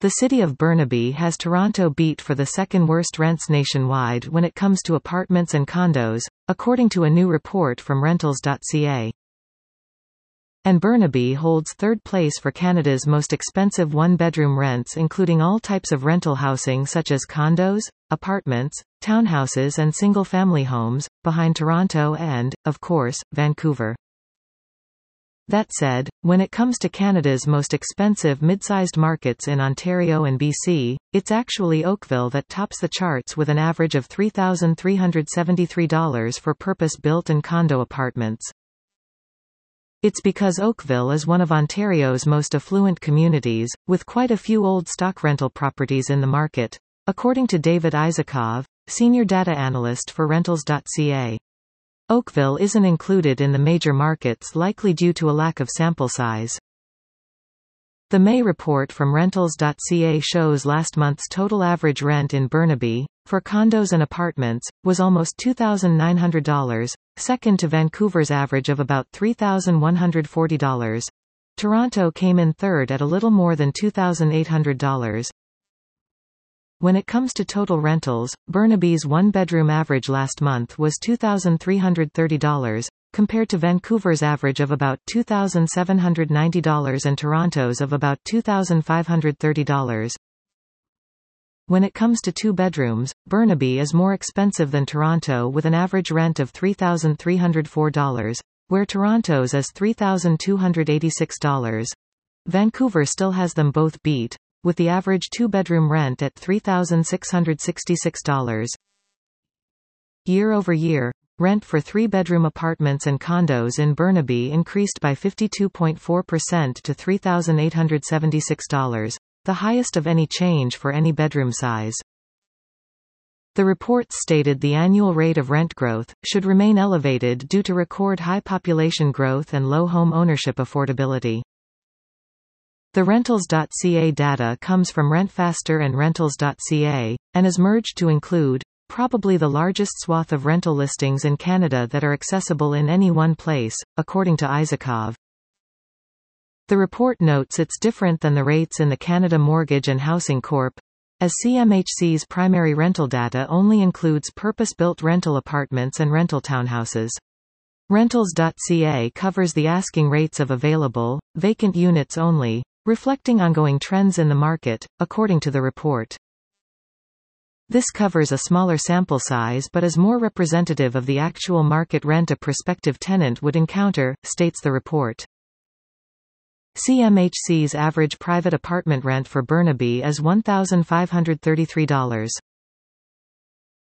The city of Burnaby has Toronto beat for the second worst rents nationwide when it comes to apartments and condos, according to a new report from Rentals.ca. And Burnaby holds third place for Canada's most expensive one-bedroom rents, including all types of rental housing such as condos, apartments, townhouses and single-family homes, behind Toronto and, of course, Vancouver. That said, when it comes to Canada's most expensive mid-sized markets in Ontario and BC, it's actually Oakville that tops the charts with an average of $3,373 for purpose-built and condo apartments. It's because Oakville is one of Ontario's most affluent communities, with quite a few old stock rental properties in the market, according to David Isakov, senior data analyst for Rentals.ca. Oakville isn't included in the major markets, likely due to a lack of sample size. The May report from Rentals.ca shows last month's total average rent in Burnaby, for condos and apartments, was almost $2,900, second to Vancouver's average of about $3,140. Toronto came in third at a little more than $2,800. When it comes to total rentals, Burnaby's one-bedroom average last month was $2,330, compared to Vancouver's average of about $2,790 and Toronto's of about $2,530. When it comes to two bedrooms, Burnaby is more expensive than Toronto with an average rent of $3,304, where Toronto's is $3,286. Vancouver still has them both beat, with the average two-bedroom rent at $3,666. Year over year, rent for three-bedroom apartments and condos in Burnaby increased by 52.4% to $3,876, the highest of any change for any bedroom size. The report stated the annual rate of rent growth should remain elevated due to record high population growth and low home ownership affordability. The Rentals.ca data comes from RentFaster and Rentals.ca, and is merged to include, probably the largest swath of rental listings in Canada that are accessible in any one place, according to Isakov. The report notes it's different than the rates in the Canada Mortgage and Housing Corp., as CMHC's primary rental data only includes purpose-built rental apartments and rental townhouses. Rentals.ca covers the asking rates of available, vacant units only, reflecting ongoing trends in the market, according to the report. This covers a smaller sample size but is more representative of the actual market rent a prospective tenant would encounter, states the report. CMHC's average private apartment rent for Burnaby is $1,533.